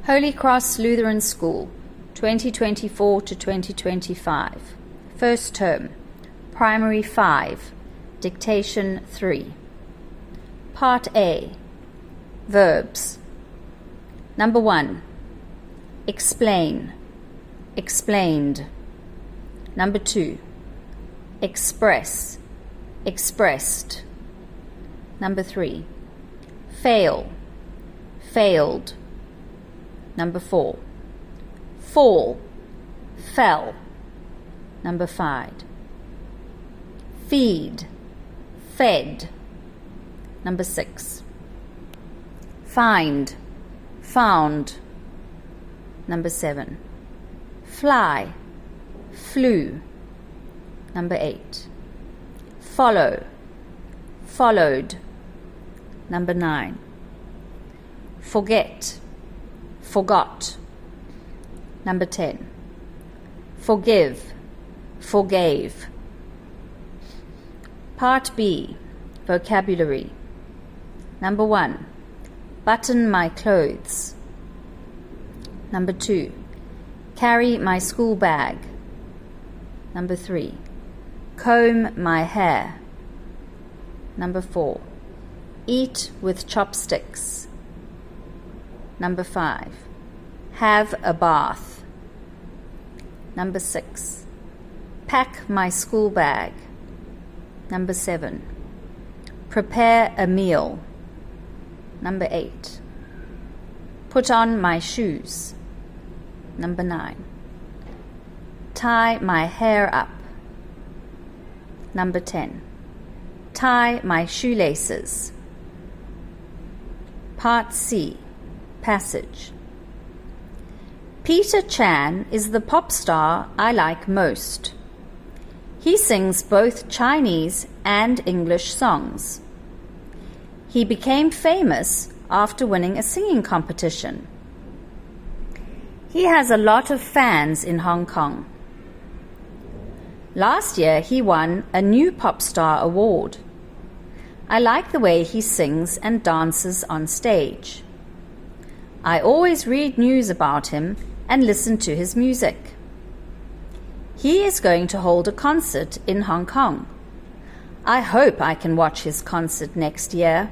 Holy Cross Lutheran School, 2024 to 2025. First term, Primary 5, Dictation 3. Part A, Verbs. Number 1, explain, explained. Number 2, express, expressed. Number 3, fail, failed. Number 4, fall, fell. Number 5, feed, fed. Number 6, find, found. Number 7, fly, flew. Number 8, follow, followed. Number 9, forget, forgot. Number 10, forgive, forgave. Part B, vocabulary. Number 1, button my clothes. Number 2, carry my school bag. Number 3, comb my hair. Number 4, eat with chopsticks. Number 5, have a bath. Number 6, pack my school bag. Number 7, prepare a meal. Number 8, put on my shoes. Number 9, tie my hair up. Number 10, tie my shoelaces. Part C, passage. Peter Chan is the pop star I like most. He sings both Chinese and English songs. He became famous after winning a singing competition. He has a lot of fans in Hong Kong. Last year he won a new pop star award. I like the way he sings and dances on stage. I always read news about him and listen to his music. He is going to hold a concert in Hong Kong. I hope I can watch his concert next year.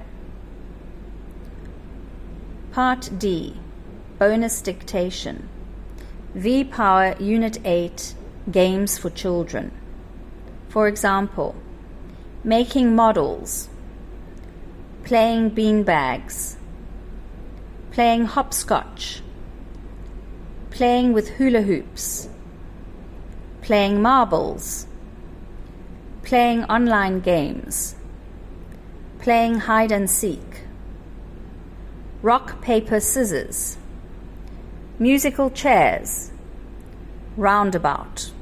Part D, bonus dictation. V-Power Unit 8, Games for Children. For example, making models, playing beanbags, playing hopscotch, playing with hula hoops, playing marbles, playing online games, playing hide and seek, rock, paper, scissors, musical chairs, roundabout.